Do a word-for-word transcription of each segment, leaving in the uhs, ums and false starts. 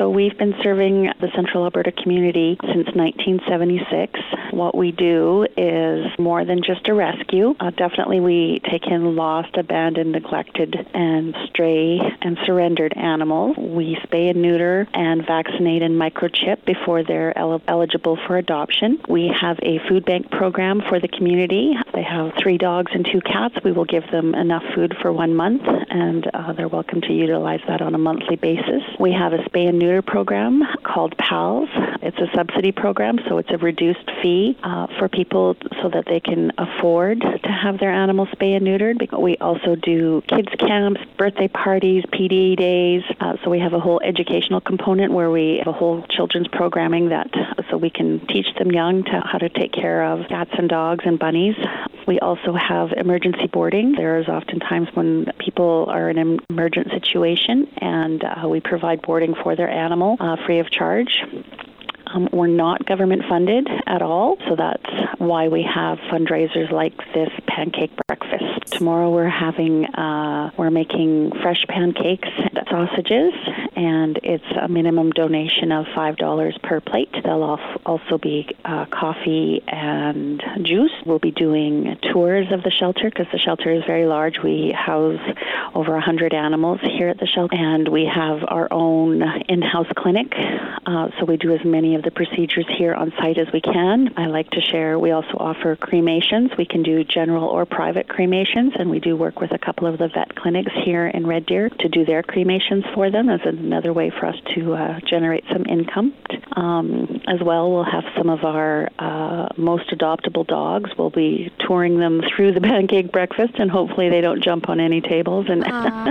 So we've been serving the Central Alberta community since nineteen seventy-six. What we do is more than just a rescue. Uh, definitely we take in lost, abandoned, neglected, and stray and surrendered animals. We spay and neuter and vaccinate and microchip before they're el- eligible for adoption. We have a food bank program for the community. They have three dogs and two cats. We will give them enough food for one month, and uh, they're welcome to utilize that on a monthly basis. We have a spay and neuter program called PALS. It's a subsidy program, so it's a reduced fee uh, for people so that they can afford to have their animals spay and neutered. We also do kids camps, birthday parties, P D days. Uh, so we have a whole educational component where we have a whole children's programming that so we can teach them young to how to take care of cats and dogs and bunnies. We also have emergency boarding. There is often times when people are in an emergent situation, and uh, we provide boarding for their animal uh, free of charge. Um, we're not government funded at all, so that's why we have fundraisers like this pancake breakfast. Tomorrow we're having, uh, we're making fresh pancakes and sausages, and it's a minimum donation of five dollars per plate. There'll also be uh, coffee and juice. We'll be doing tours of the shelter because the shelter is very large. We house over one hundred animals here at the shelter, and we have our own in-house clinic, uh, so we do as many of the procedures here on site as we can. I like to share, we also offer cremations. We can do general or private cremations, and we do work with a couple of the vet clinics here in Red Deer to do their cremations for them as another way for us to uh, generate some income. Um, as well, we'll have some of our uh, most adoptable dogs. We'll be touring them through the pancake breakfast, and hopefully they don't jump on any tables. And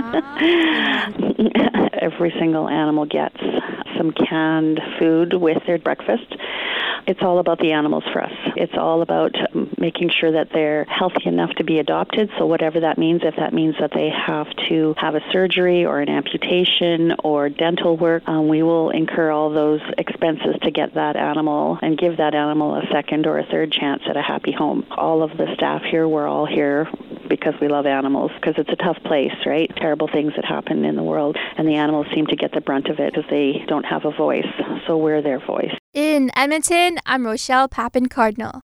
every single animal gets some canned food with their breakfast. It's all about the animals for us. It's all about making sure that they're healthy enough to be adopted. So whatever that means, if that means that they have to have a surgery or an amputation or dental work, um, we will incur all those expenses to get that animal and give that animal a second or a third chance at a happy home. All of the staff here, we're all here because we love animals, because it's a tough place, right? Terrible things that happen in the world, and the animals seem to get the brunt of it because they don't have a voice. So we're their voice. In Edmonton, I'm Rochelle Papin-Cardinal.